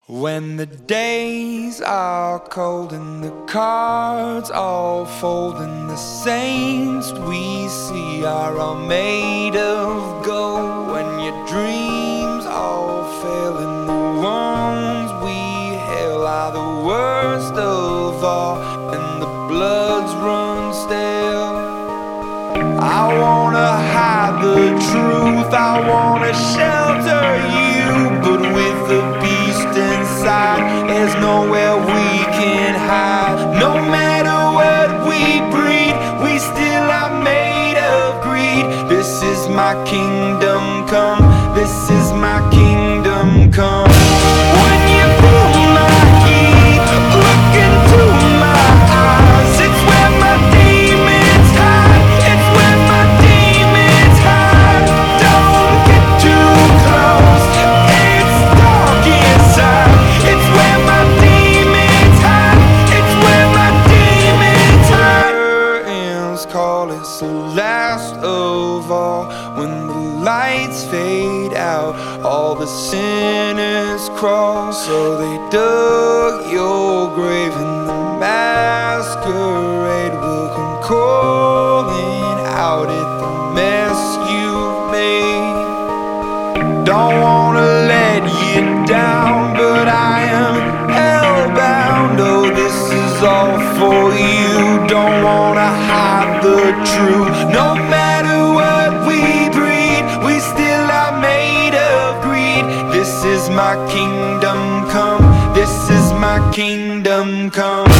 When the days are cold and the cards all fold and the saints we see are all made of gold, when your dreams all fail and the ones we hail are the worst of all and the bloods run stale, I wanna hide the truth, I wanna shelter you, but with the beast inside, there's nowhere we can hide. No matter what we breed, we still are made of greed. This is my kingdom come, this is my kingdom come. When you feel my heat, look into my eyes, it's where my demons hide, it's where my demons hide. Don't get too close, it's dark inside, it's where my demons hide, it's where my demons hide. Curtains call, it's the last of all. When the lights fade out, all the sinners crawl. So they dug your grave and the masquerade will come calling out at the mess you've made. Don't wanna let you down, but I am hellbound. Oh, this is all for you. Don't wanna hide the truth. No matter what we breed, we still are made of greed. This is my kingdom come, this is my kingdom come.